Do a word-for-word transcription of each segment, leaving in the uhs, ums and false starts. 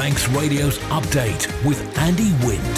Manx Radio's Update with Andy Wint.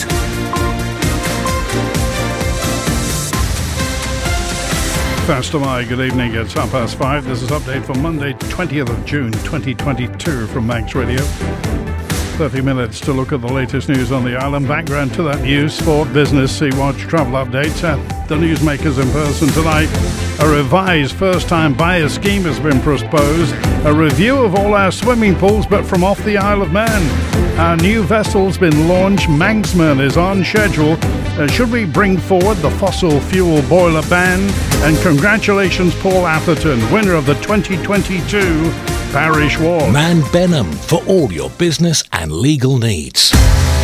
First of May, good evening, it's half past five. This is Update for Monday, twentieth of June, twenty twenty-two from Manx Radio. thirty minutes to look at the latest news on the island. Background to that news, sport, business, Sea Watch, travel updates at the newsmakers in person tonight. A revised first-time buyer scheme has been proposed. A review of all our swimming pools, but from off the Isle of Man. Our new vessel's been launched. Manxman is on schedule. Uh, should we bring forward the fossil fuel boiler ban? And congratulations, Paul Atherton, winner of the twenty twenty-two Parish Award. Man Benham for all your business and legal needs.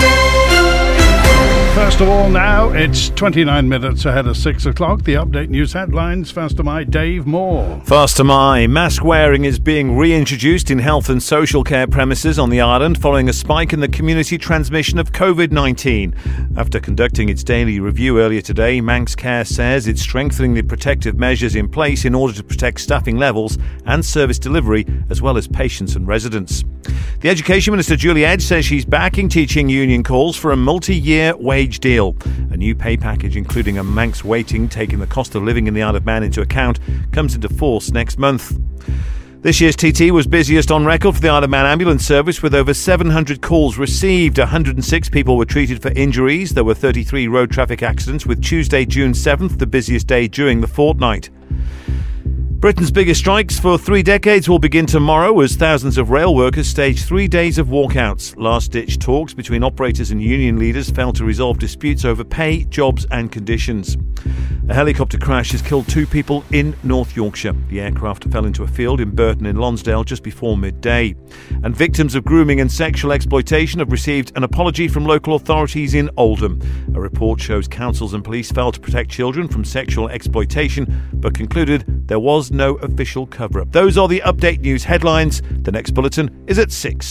First of all, now it's twenty-nine minutes ahead of six o'clock. The Update News headlines. First of my Dave Moore. First of my mask wearing is being reintroduced in health and social care premises on the island following a spike in the community transmission of covid nineteen. After conducting its daily review earlier today, Manx Care says it's strengthening the protective measures in place in order to protect staffing levels and service delivery, as well as patients and residents. The Education Minister, Julie Edge, says she's backing teaching union calls for a multi-year wage deal. A new pay package, including a Manx weighting taking the cost of living in the Isle of Man into account, comes into force next month. This year's T T was busiest on record for the Isle of Man ambulance service, with over seven hundred calls received. one hundred six people were treated for injuries. There were thirty-three road traffic accidents, with Tuesday, June seventh, the busiest day during the fortnight. Britain's biggest strikes for three decades will begin tomorrow as thousands of rail workers stage three days of walkouts. Last-ditch talks between operators and union leaders failed to resolve disputes over pay, jobs and conditions. A helicopter crash has killed two people in North Yorkshire. The aircraft fell into a field in Burton in Lonsdale just before midday. And victims of grooming and sexual exploitation have received an apology from local authorities in Oldham. A report shows councils and police failed to protect children from sexual exploitation, but concluded there was no official cover-up. Those are the Update News headlines. The next bulletin is at six.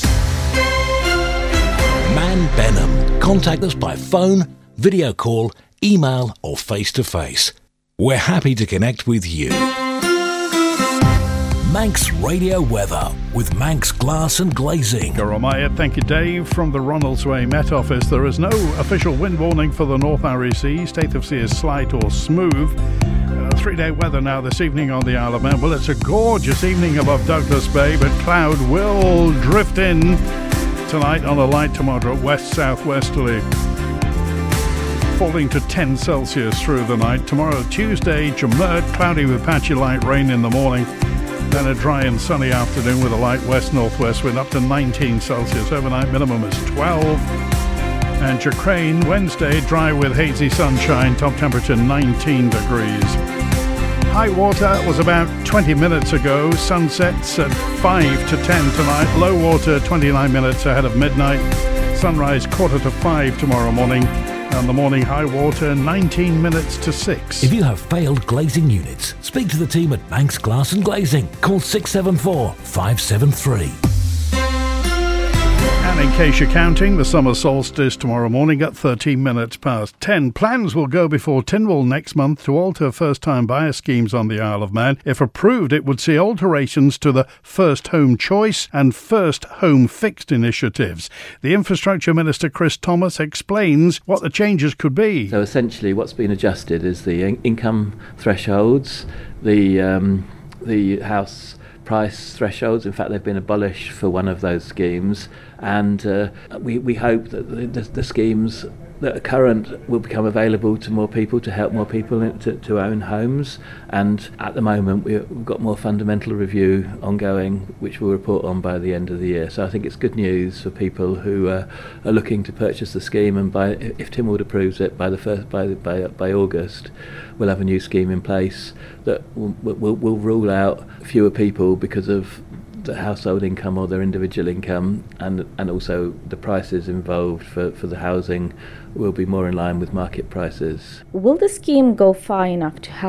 Man Benham. Contact us by phone, video call, email or face-to-face. We're happy to connect with you. Manx Radio Weather with Manx Glass and Glazing. Goromaya, thank you, Dave. From the Ronaldsway Met Office, there is no official wind warning for the North Irish Sea. State of sea is slight or smooth. Uh, three-day weather now this evening on the Isle of Man. Well, it's a gorgeous evening above Douglas Bay, but cloud will drift in tonight on a light to moderate west-southwesterly, falling to ten Celsius through the night. Tomorrow, Tuesday, Jamert, cloudy with patchy light rain in the morning. Then a dry and sunny afternoon with a light west-northwest wind up to nineteen Celsius. Overnight minimum is twelve. And Jacrane, Wednesday, dry with hazy sunshine, top temperature nineteen degrees. High water was about twenty minutes ago. Sunsets at five to ten tonight. Low water twenty-nine minutes ahead of midnight. Sunrise quarter to five tomorrow morning. And the morning high water nineteen minutes to six. If you have failed glazing units, speak to the team at Manx Glass and Glazing. Call six seven four, five seven three. And in case you're counting, the summer solstice tomorrow morning at thirteen minutes past ten. Plans will go before Tynwald next month to alter first-time buyer schemes on the Isle of Man. If approved, it would see alterations to the First Home Choice and First Home Fixed initiatives. The Infrastructure Minister, Chris Thomas, explains what the changes could be. So essentially what's been adjusted is the in- income thresholds, the um, the house price thresholds. In fact, they've been abolished for one of those schemes, and uh, we, we hope that the, the, the schemes that are current will become available to more people, to help more people in, to, to own homes. And at the moment we, we've got more fundamental review ongoing, which we'll report on by the end of the year. So I think it's good news for people who uh, are looking to purchase the scheme, and by, if Tynwald approves it by the first by by, by August, we'll have a new scheme in place that will, will, will rule out fewer people because of the household income or their individual income, and and also the prices involved for, for the housing will be more in line with market prices. Will the scheme go far enough to help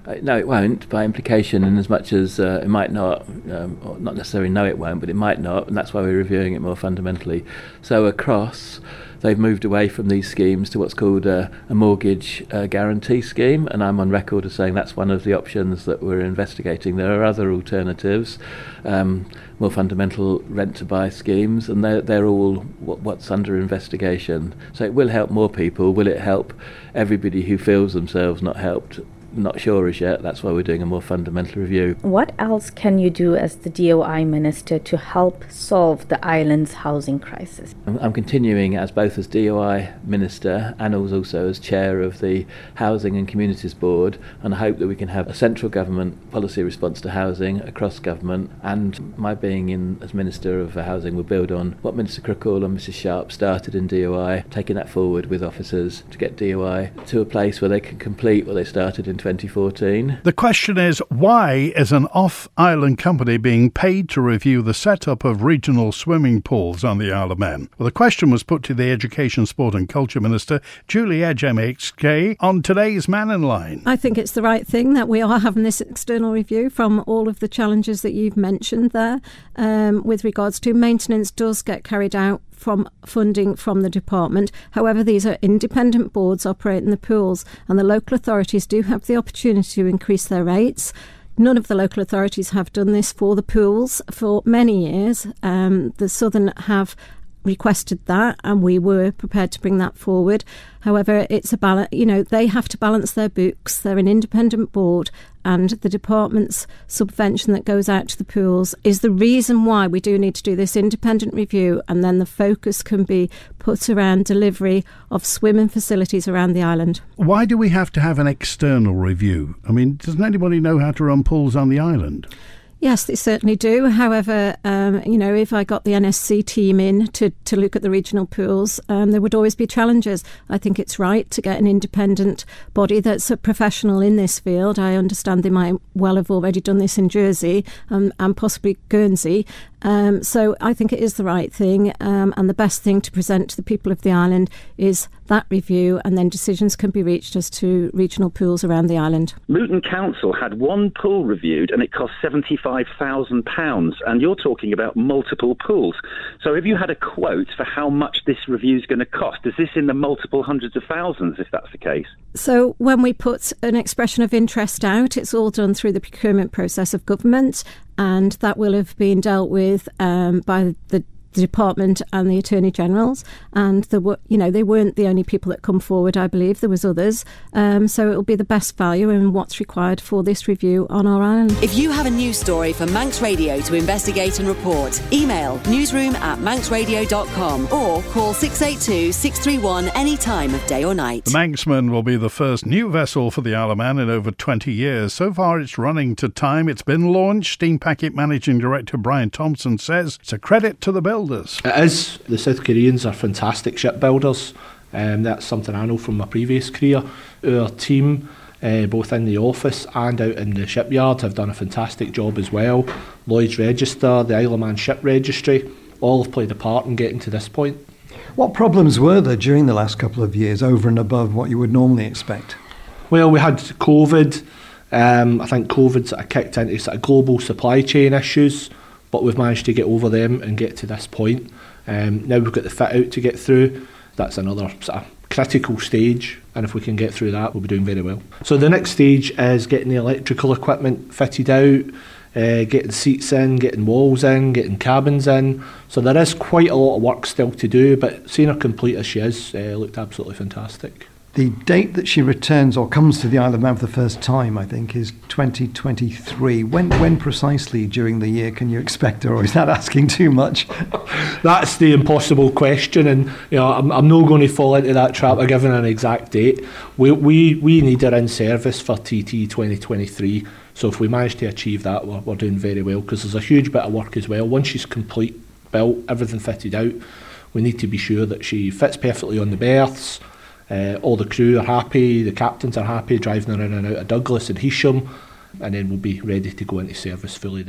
Uh, no, it won't, by implication, in as much as uh, it might not, um, or not necessarily know it won't, but it might not, and that's why we're reviewing it more fundamentally. So across, they've moved away from these schemes to what's called a, a mortgage uh, guarantee scheme, and I'm on record as saying that's one of the options that we're investigating. There are other alternatives, um, more fundamental rent-to-buy schemes, and they're, they're all what, what's under investigation. So it will help more people. Will it help everybody who feels themselves not helped? Not sure as yet. That's why we're doing a more fundamental review. What else can you do as the D O I Minister to help solve the island's housing crisis? I'm, I'm continuing as both as D O I Minister and also as Chair of the Housing and Communities Board, and I hope that we can have a central government policy response to housing across government, and my being in as Minister of Housing will build on what Minister Crookall and Missus Sharp started in D O I, taking that forward with officers to get D O I to a place where they can complete what they started in twenty fourteen. The question is, why is an off-island company being paid to review the setup of regional swimming pools on the Isle of Man? Well, the question was put to the Education, Sport and Culture Minister, Julie Edge M H K, on today's Man in Line. I think it's the right thing that we are having this external review from all of the challenges that you've mentioned there. Um, with regards to maintenance does get carried out from funding from the department. However, these are independent boards operating the pools, and the local authorities do have the opportunity to increase their rates. None of the local authorities have done this for the pools for many years. Um, the Southern have requested that, and we were prepared to bring that forward. However, it's a balance. You know, they have to balance their books. They're an independent board, and the department's subvention that goes out to the pools is the reason why we do need to do this independent review, and then the focus can be put around delivery of swimming facilities around the island. Why do we have to have an external review? I mean, doesn't anybody know how to run pools on the island? Yes, they certainly do. However, um, you know, if I got the N S C team in to, to look at the regional pools, um, there would always be challenges. I think it's right to get an independent body that's a professional in this field. I understand they might well have already done this in Jersey um, and possibly Guernsey. Um, so I think it is the right thing, um, and the best thing to present to the people of the island is that review, and then decisions can be reached as to regional pools around the island. Luton Council had one pool reviewed and it cost seventy-five thousand pounds, and you're talking about multiple pools. So have you had a quote for how much this review is going to cost? Is this in the multiple hundreds of thousands, if that's the case? So when we put an expression of interest out, it's all done through the procurement process of government, and that will have been dealt with um, by the the department and the Attorney Generals, and the you know they weren't the only people that come forward. I believe there was others, um, so it will be the best value and what's required for this review on our island. If you have a news story for Manx Radio to investigate and report, email newsroom at manx radio dot com or call six eight two, six three one any time of day or night. The Manxman will be the first new vessel for the Isle of Man in over twenty years. So far it's running to time. It's been launched. Steam Packet Managing Director Brian Thompson says it's a credit to the builders. It is. The South Koreans are fantastic shipbuilders. Um, that's something I know from my previous career. Our team, uh, both in the office and out in the shipyard, have done a fantastic job as well. Lloyd's Register, the Isle of Man Ship Registry, all have played a part in getting to this point. What problems were there during the last couple of years, over and above what you would normally expect? Well, we had COVID. Um, I think COVID sort of kicked into sort of global supply chain issues, but we've managed to get over them and get to this point. Um, now we've got the fit out to get through. That's another sort of critical stage, and if we can get through that, we'll be doing very well. So the next stage is getting the electrical equipment fitted out, uh, getting seats in, getting walls in, getting cabins in. So there is quite a lot of work still to do, but seeing her complete as she is uh, looked absolutely fantastic. The date that she returns or comes to the Isle of Man for the first time, I think, is twenty twenty-three. When when precisely during the year can you expect her, or is that asking too much? That's the impossible question, and you know I'm, I'm not going to fall into that trap of giving an exact date. We we, we need her in service for T T twenty twenty-three, so if we manage to achieve that, we're, we're doing very well, because there's a huge bit of work as well. Once she's complete, built, everything fitted out, we need to be sure that she fits perfectly on the berths. Uh, all the crew are happy, the captains are happy, driving her in and out of Douglas and Heysham, and then we'll be ready to go into service fully then.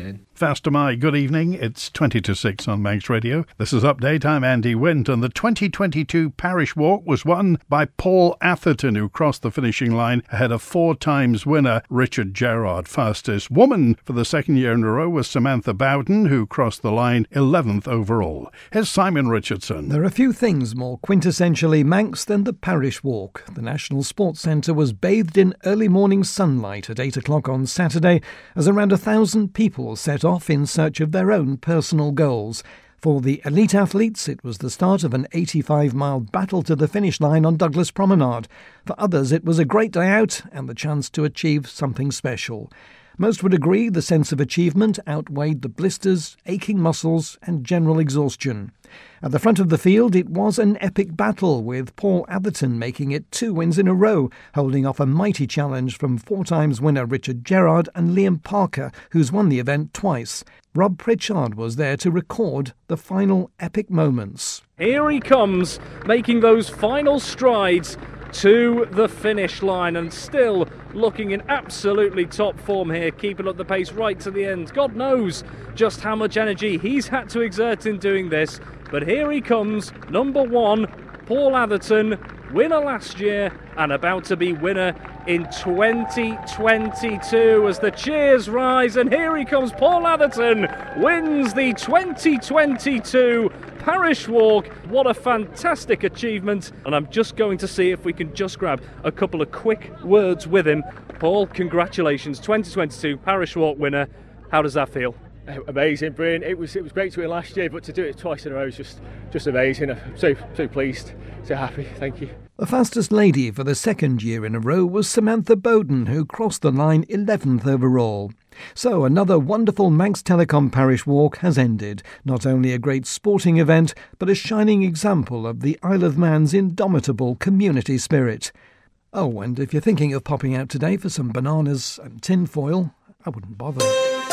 First of May, good evening. It's twenty to six on Manx Radio. This is Update. I'm Andy Wint, and the twenty twenty-two Parish Walk was won by Paul Atherton, who crossed the finishing line ahead of four times winner Richard Gerard. Fastest woman for the second year in a row was Samantha Bowden, who crossed the line eleventh overall. Here's Simon Richardson. There are few things more quintessentially Manx than the Parish Walk. The National Sports Centre was bathed in early morning sunlight at eight o'clock on Saturday as around a thousand people set off in search of their own personal goals. For the elite athletes, it was the start of an eighty-five mile battle to the finish line on Douglas Promenade. For others, it was a great day out and the chance to achieve something special. Most would agree the sense of achievement outweighed the blisters, aching muscles and general exhaustion. At the front of the field, it was an epic battle, with Paul Atherton making it two wins in a row, holding off a mighty challenge from four times winner Richard Gerard and Liam Parker, who's won the event twice. Rob Pritchard was there to record the final epic moments. Here he comes, making those final strides to the finish line, and still looking in absolutely top form here, keeping up the pace right to the end. God knows just how much energy he's had to exert in doing this, but here he comes, number one, Paul Atherton, winner last year and about to be winner in twenty twenty-two as the cheers rise, and here he comes, Paul Atherton wins the twenty twenty-two Parish Walk. What a fantastic achievement, and I'm just going to see if we can just grab a couple of quick words with him. Paul, congratulations, twenty twenty-two Parish Walk winner. How does that feel? Amazing, brilliant. It was it was great to win last year, but to do it twice in a row is just just amazing. I'm so so pleased, so happy. Thank you. The fastest lady for the second year in a row was Samantha Bowden, who crossed the line eleventh overall. So another wonderful Manx Telecom Parish Walk has ended. Not only a great sporting event, but a shining example of the Isle of Man's indomitable community spirit. Oh, and if you're thinking of popping out today for some bananas and tinfoil, I wouldn't bother.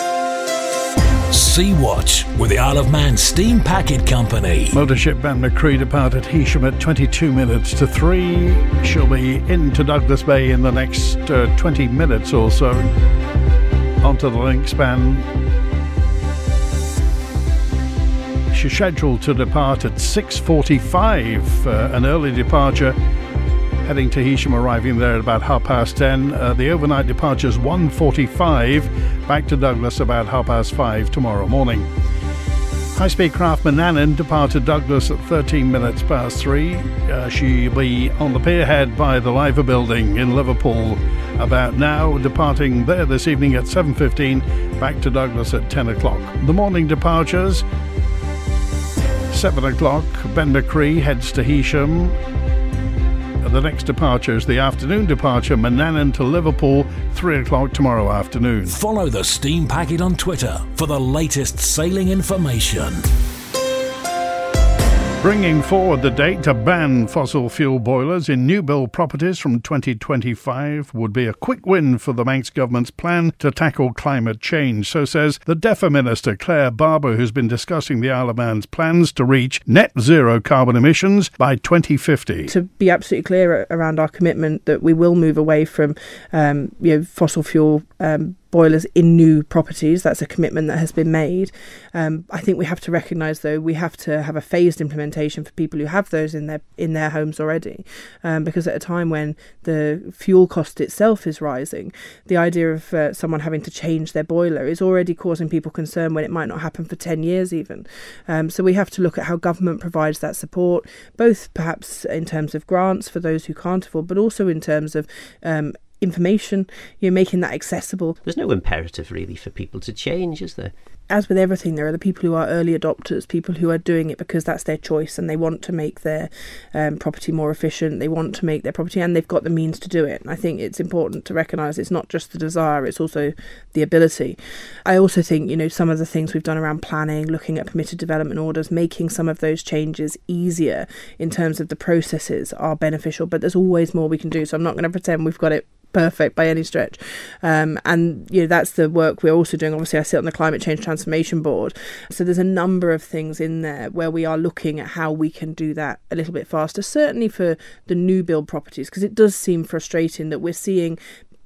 Sea-Watch with the Isle of Man Steam Packet Company. Motorship Ben McCree departed Heysham at twenty-two minutes to three. She'll be into Douglas Bay in the next uh, twenty minutes or so. Onto the link span. She's scheduled to depart at six forty-five, uh, an early departure. Heading to Heysham, arriving there at about half past ten. Uh, the overnight departure is one forty-five. Back to Douglas about half past five tomorrow morning. High-speed craft Manannan departed Douglas at thirteen minutes past three. Uh, she'll be on the pierhead by the Liver Building in Liverpool about now, departing there this evening at seven fifteen. Back to Douglas at ten o'clock. The morning departures, seven o'clock. Ben McCree heads to Heysham. The next departure is the afternoon departure, Manannan to Liverpool, three o'clock tomorrow afternoon. Follow the Steam Packet on Twitter for the latest sailing information. Bringing forward the date to ban fossil fuel boilers in new build properties from twenty twenty-five would be a quick win for the Manx government's plan to tackle climate change, so says the DEFRA Minister Claire Barber, who's been discussing the Isle of Man's plans to reach net zero carbon emissions by twenty fifty. To be absolutely clear around our commitment that we will move away from um, you know, fossil fuel um, boilers in new properties. That's a commitment that has been made. Um, I think we have to recognise, though, we have to have a phased implementation for people who have those in their in their homes already, um, because at a time when the fuel cost itself is rising, the idea of uh, someone having to change their boiler is already causing people concern when it might not happen for ten years even. Um, so we have to look at how government provides that support, both perhaps in terms of grants for those who can't afford, but also in terms of um, information, you're making that accessible. There's no imperative really for people to change, is there? As with everything, there are the people who are early adopters, people who are doing it because that's their choice and they want to make their um, property more efficient, they want to make their property, and they've got the means to do it. And I think it's important to recognise it's not just the desire, it's also the ability. I also think, you know, some of the things we've done around planning, looking at permitted development orders, making some of those changes easier in terms of the processes are beneficial, but there's always more we can do. So I'm not going to pretend we've got it perfect by any stretch, um, and you know that's the work we're also doing. Obviously I sit on the Climate Change Transformation Board, so there's a number of things in there where we are looking at how we can do that a little bit faster, certainly for the new build properties, because it does seem frustrating that we're seeing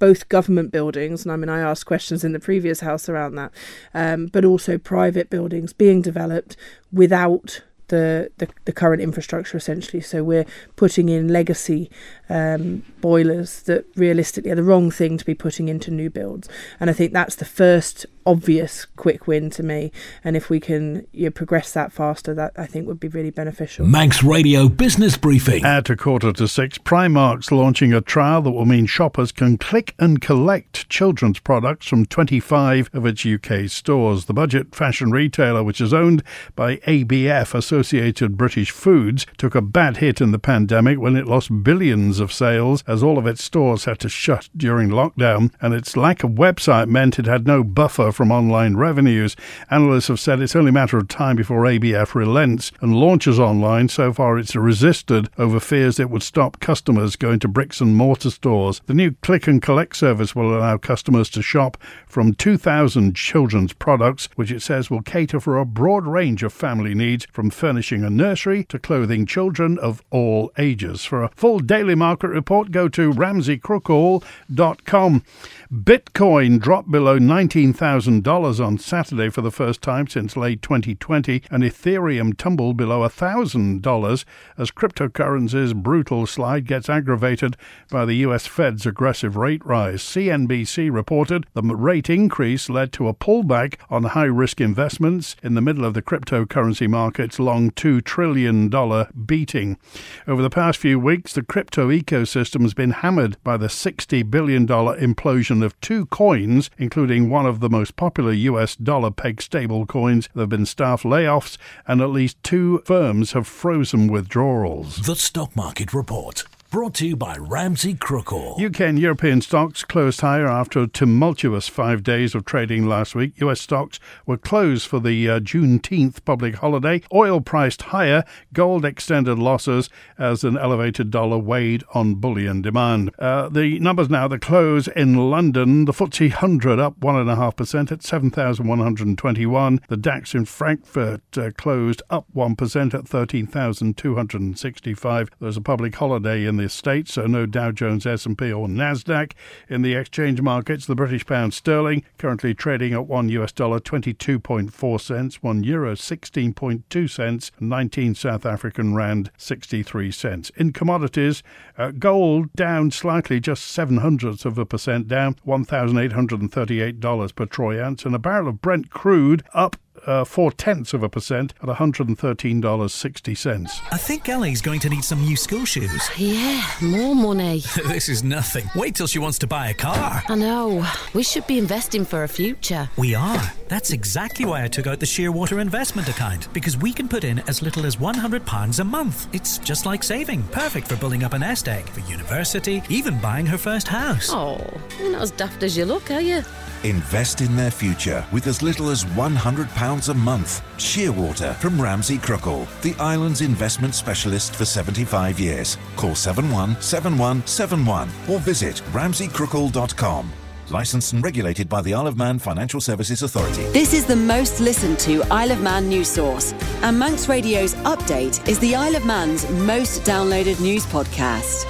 both government buildings, and I mean, I asked questions in the previous House around that, um, but also private buildings being developed without The, the, the current infrastructure, essentially. So we're putting in legacy um, boilers that realistically are the wrong thing to be putting into new builds. And I think that's the first obvious quick win to me. And if we can you know, progress that faster, that I think would be really beneficial. Manx Radio Business Briefing. At a quarter to six, Primark's launching a trial that will mean shoppers can click and collect children's products from twenty-five of its U K stores. The budget fashion retailer, which is owned by A B F, Associated British Foods, took a bad hit in the pandemic when it lost billions of sales as all of its stores had to shut during lockdown, and its lack of website meant it had no buffer from online revenues. Analysts have said it's only a matter of time before A B F relents and launches online. So far it's resisted over fears it would stop customers going to bricks and mortar stores. The new click and collect service will allow customers to shop from two thousand children's products, which it says will cater for a broad range of family needs, from furnishing a nursery to clothing children of all ages. For a full daily market report, go to ramsey crook hall dot com. Bitcoin dropped below nineteen thousand dollars on Saturday for the first time since late twenty twenty, and Ethereum tumbled below one thousand dollars as cryptocurrency's brutal slide gets aggravated by the U S Fed's aggressive rate rise. C N B C reported the rate increase led to a pullback on high-risk investments in the middle of the cryptocurrency market's long two trillion dollars beating. Over the past few weeks, the crypto ecosystem has been hammered by the sixty billion dollars implosion of two coins, including one of the most popular U S dollar-pegged stable coins. There have been staff layoffs and at least two firms have frozen withdrawals. The Stock Market Report. Brought to you by Ramsey Crook Hall. U K and European stocks closed higher after a tumultuous five days of trading last week. U S stocks were closed for the uh, Juneteenth public holiday. Oil priced higher. Gold extended losses as an elevated dollar weighed on bullion demand. Uh, the numbers now, the close in London. The F T S E one hundred up one point five percent at seven thousand one hundred twenty-one. The DAX in Frankfurt uh, closed up one percent at thirteen thousand two hundred sixty-five. There's a public holiday in the States, so no Dow Jones, S and P or Nasdaq. In the exchange markets, the British pound sterling currently trading at one U S dollar twenty-two point four cents, one euro sixteen point two cents, and nineteen South African rand sixty-three cents. In commodities, uh, gold down slightly, just seven hundredths of a percent down, one thousand eight hundred thirty-eight dollars per troy ounce, and a barrel of Brent crude up Uh, four-tenths of a percent at one hundred thirteen dollars and sixty cents. I think Ellie's going to need some new school shoes. Yeah, more money. This is nothing. Wait till she wants to buy a car. I know. We should be investing for a future. We are. That's exactly why I took out the Shearwater investment account, because we can put in as little as one hundred pounds a month. It's just like saving. Perfect for building up a nest egg, for university, even buying her first house. Oh, you're not as daft as you look, are you? Invest in their future with as little as one hundred pounds a month. Shearwater from Ramsey Crook Hall, the island's investment specialist for seventy-five years. Call seven one seven one seven one or visit ramsey crook hall dot com. Licensed and regulated by the Isle of Man Financial Services Authority. This is the most listened to Isle of Man news source, and Manx Radio's Update is the Isle of Man's most downloaded news podcast.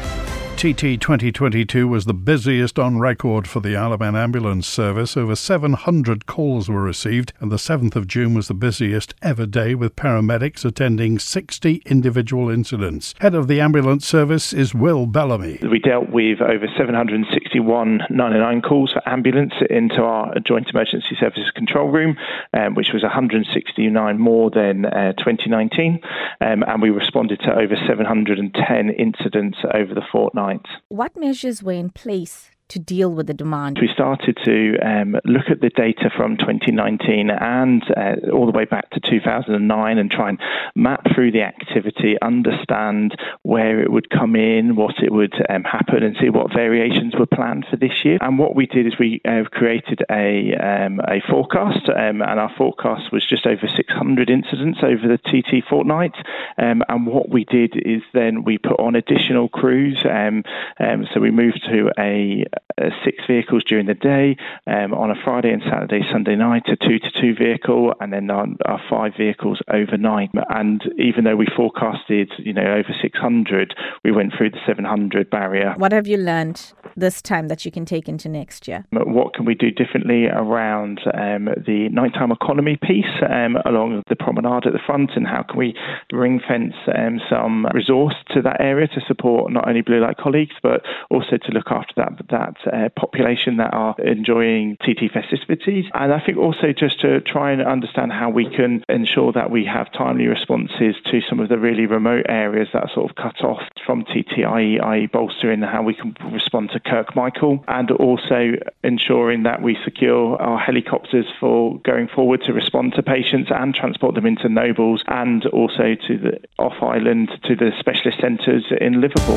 T T twenty twenty-two was the busiest on record for the Isle of Man Ambulance Service. Over seven hundred calls were received, and the seventh of June was the busiest ever day, with paramedics attending sixty individual incidents. Head of the ambulance service is Will Bellamy. We dealt with over seven hundred sixty-one nine one one calls for ambulance into our Joint Emergency Services Control Room, um, which was one hundred sixty-nine more than uh, twenty nineteen, um, and we responded to over seven hundred ten incidents over the fortnight. What measures were in place to deal with the demand? We started to um, look at the data from twenty nineteen and uh, all the way back to two thousand nine and try and map through the activity, understand where it would come in, what it would um, happen, and see what variations were planned for this year. And what we did is we uh, created a um, a forecast, um, and our forecast was just over six hundred incidents over the T T fortnight. Um, and what we did is then we put on additional crews. Um, um, so we moved to a uh, six vehicles during the day. Um, on a Friday and Saturday, Sunday night, a two to two vehicle, and then our, our five vehicles overnight. And even though we forecasted, you know, over six hundred, we went through the seven hundred barrier. What have you learned this time that you can take into next year? What can we do differently around um, the nighttime economy piece um, along the promenade at the front, and how can we ring fence um, some resource to that area to support not only blue light colleagues but also to look after that that uh, population that are enjoying T T festivities. And I think also just to try and understand how we can ensure that we have timely responses to some of the really remote areas that are sort of cut off from T T, that is, that is bolstering how we can respond to Kirkmichael, and also ensuring that we secure our helicopters for going forward to respond to patients and transport them into Nobles, and also to the off-island, to the specialist centres in Liverpool.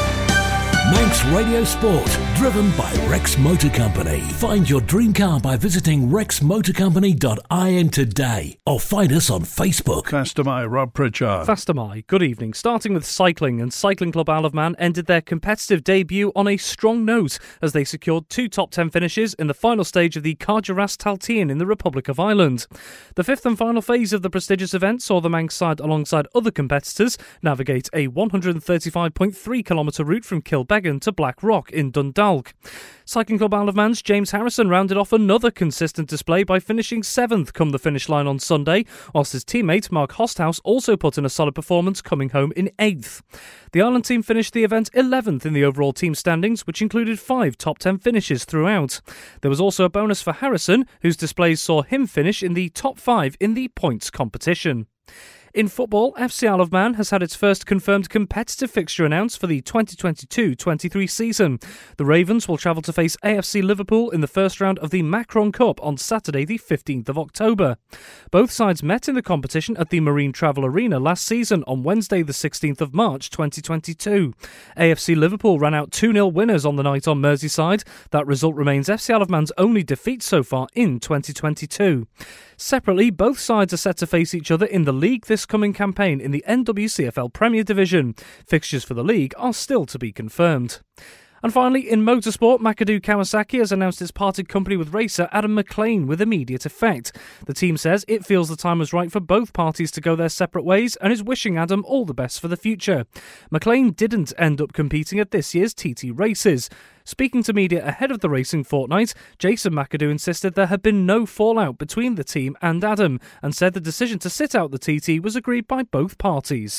Manx Radio Sport, driven by Rex Motor Company. Find your dream car by visiting rex motor company dot I N today, or find us on Facebook. Faster My, Rob Pritchard. Faster My, good evening. Starting with cycling, and Cycling Club Isle of Man ended their competitive debut on a strong note as they secured two top ten finishes in the final stage of the Carduras Taltine in the Republic of Ireland. The fifth and final phase of the prestigious event saw the Manx side, alongside other competitors, navigate a one hundred thirty-five point three kilometre route from Kilbeggan to Black Rock in Dundalk. Cycling Club Isle of Man's James Harrison rounded off another consistent display by finishing seventh come the finish line on Sunday, whilst his teammate Mark Hosthouse also put in a solid performance, coming home in eighth. The Ireland team finished the event eleventh in the overall team standings, which included five top ten finishes throughout. There was also a bonus for Harrison, whose displays saw him finish in the top five in the points competition. In football, F C Isle of Man has had its first confirmed competitive fixture announced for the twenty twenty-two twenty-three season. The Ravens will travel to face A F C Liverpool in the first round of the Macron Cup on Saturday the fifteenth of October. Both sides met in the competition at the Marine Travel Arena last season on Wednesday the sixteenth of March twenty twenty-two. A F C Liverpool ran out two nil winners on the night on Merseyside. That result remains F C Isle of Man's only defeat so far in twenty twenty-two. Separately, both sides are set to face each other in the league this coming campaign in the N W C F L Premier Division. Fixtures for the league are still to be confirmed. And finally, in motorsport, Makadu Kawasaki has announced its parted company with racer Adam McLean with immediate effect. The team says it feels the time was right for both parties to go their separate ways and is wishing Adam all the best for the future. McLean didn't end up competing at this year's T T races. Speaking to media ahead of the racing fortnight, Jason McAdoo insisted there had been no fallout between the team and Adam, and said the decision to sit out the T T was agreed by both parties.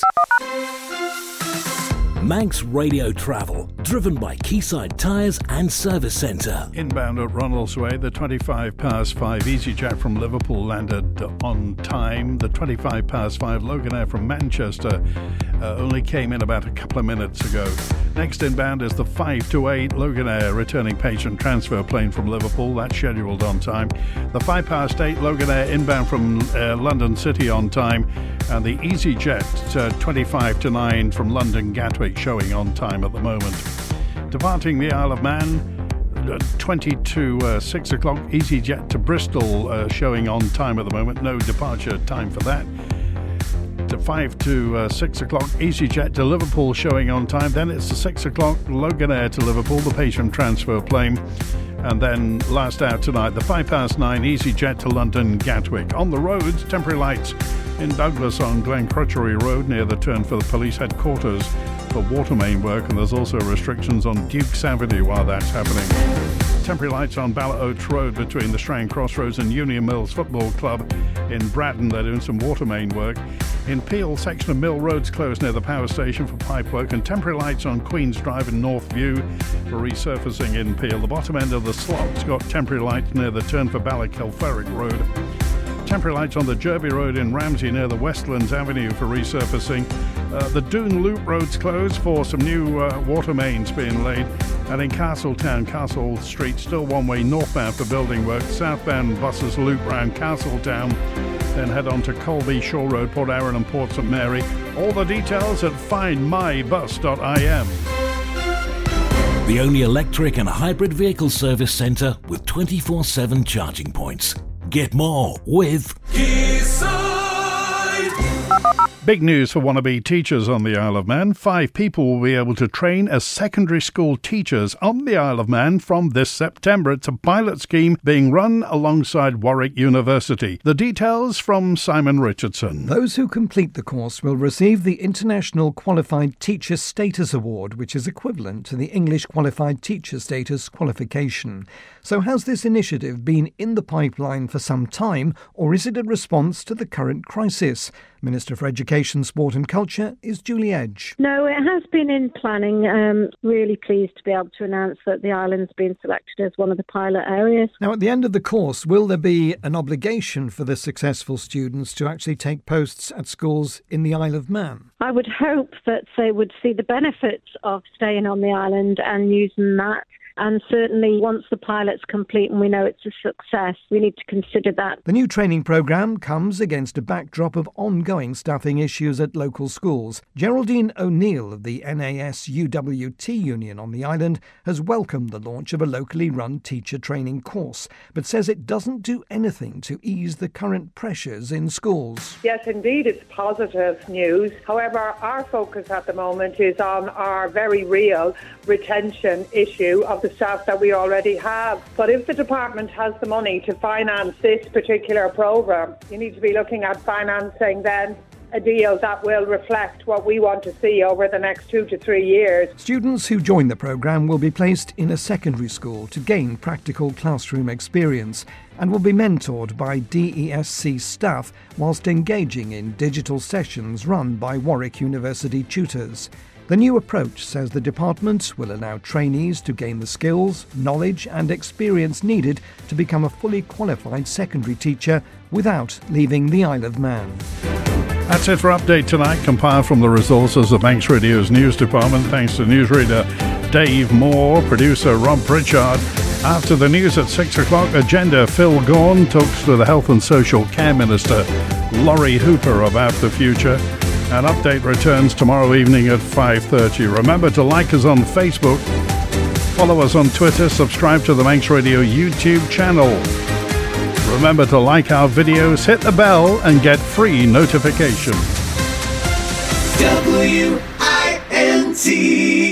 Manx Radio Travel, driven by Quayside Tyres and Service Centre. Inbound at Ronaldsway, the twenty-five past five EasyJet from Liverpool landed on time. The twenty-five past five Loganair from Manchester uh, only came in about a couple of minutes ago. Next inbound is the five to eight Loganair returning patient transfer plane from Liverpool. That's scheduled on time. The five past eight Loganair inbound from uh, London City on time. And the EasyJet uh, twenty-five to nine from London Gatwick showing on time at the moment. Departing the Isle of Man, uh, twenty to uh, six o'clock, EasyJet to Bristol uh, showing on time at the moment. No departure time for that. To five to uh, six o'clock, EasyJet to Liverpool showing on time. Then it's the six o'clock Loganair to Liverpool, the patient transfer plane. And then last out tonight, the five past nine EasyJet to London Gatwick. On the roads, temporary lights in Douglas on Glen Crutchery Road near the turn for the police headquarters for water main work, and there's also restrictions on Dukes Avenue while that's happening. Temporary lights on Ballot Oaks Road between the Strand Crossroads and Union Mills Football Club in Bratton. They're doing some water main work. In Peel, section of Mill Road's closed near the power station for pipe work, and temporary lights on Queen's Drive and North View for resurfacing in Peel. The bottom end of the slot's got temporary lights near the turn for Ballackelferrick Road. Temporary lights on the Derby Road in Ramsey near the Westlands Avenue for resurfacing. Uh, the Doon Loop Road's closed for some new uh, water mains being laid. And in Castletown, Castle Street still one way northbound for building work. Southbound buses loop round Castletown, then head on to Colby, Shore Road, Port Arran and Port St Mary. All the details at find my bus dot I M. The only electric and hybrid vehicle service centre with twenty-four seven charging points. Get more with Quayside. Big news for wannabe teachers on the Isle of Man. Five people will be able to train as secondary school teachers on the Isle of Man from this September. It's a pilot scheme being run alongside Warwick University. The details from Simon Richardson. Those who complete the course will receive the International Qualified Teacher Status Award, which is equivalent to the English Qualified Teacher Status qualification. So has this initiative been in the pipeline for some time, or is it a response to the current crisis? Minister for Education, Sport and Culture is Julie Edge. No, it has been in planning. Um, really pleased to be able to announce that the island's been selected as one of the pilot areas. Now, at the end of the course, will there be an obligation for the successful students to actually take posts at schools in the Isle of Man? I would hope that they would see the benefits of staying on the island and using that. And certainly once the pilot's complete and we know it's a success, we need to consider that. The new training programme comes against a backdrop of ongoing staffing issues at local schools. Geraldine O'Neill of the N A S U W T union on the island has welcomed the launch of a locally run teacher training course, but says it doesn't do anything to ease the current pressures in schools. Yes, indeed, it's positive news. However, our focus at the moment is on our very real retention issue of the staff that we already have. But if the department has the money to finance this particular programme, you need to be looking at financing then a deal that will reflect what we want to see over the next two to three years. Students who join the programme will be placed in a secondary school to gain practical classroom experience and will be mentored by D E S C staff whilst engaging in digital sessions run by Warwick University tutors. The new approach says the department will allow trainees to gain the skills, knowledge and experience needed to become a fully qualified secondary teacher without leaving the Isle of Man. That's it for Update Tonight, compiled from the resources of Manx Radio's news department. Thanks to newsreader Dave Moore, producer Rob Pritchard. After the news at six o'clock, Agenda Phil Gaughan talks to the Health and Social Care Minister Laurie Hooper about the future. An update returns tomorrow evening at five thirty. Remember to like us on Facebook, follow us on Twitter, subscribe to the Manx Radio YouTube channel. Remember to like our videos, hit the bell and get free notifications. W I N T